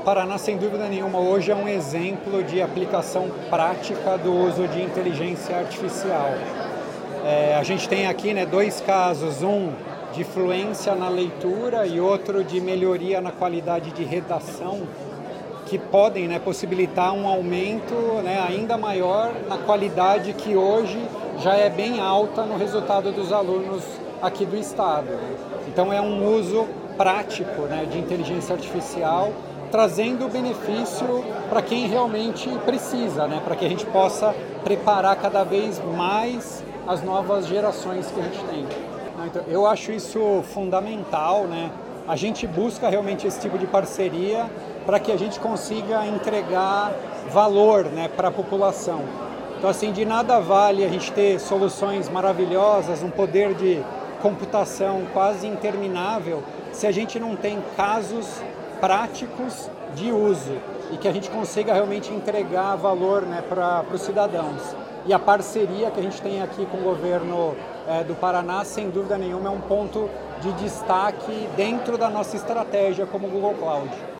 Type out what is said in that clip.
Paraná, sem dúvida nenhuma, hoje é um exemplo de aplicação prática do uso de inteligência artificial. A gente tem aqui, né, dois casos, um de fluência na leitura e outro de melhoria na qualidade de redação, que podem, né, possibilitar um aumento, né, ainda maior na qualidade que hoje já é bem alta no resultado dos alunos aqui do estado. Então é um uso prático, né, de inteligência artificial, trazendo benefício para quem realmente precisa, né, para que a gente possa preparar cada vez mais as novas gerações que a gente tem. Então, eu acho isso fundamental, né? A gente busca realmente esse tipo de parceria para que a gente consiga entregar valor, né, para a população. Então, assim, de nada vale a gente ter soluções maravilhosas, um poder de computação quase interminável, se a gente não tem casos práticos de uso e que a gente consiga realmente entregar valor, né, para os cidadãos. E a parceria que a gente tem aqui com o governo do Paraná, sem dúvida nenhuma, é um ponto de destaque dentro da nossa estratégia como Google Cloud.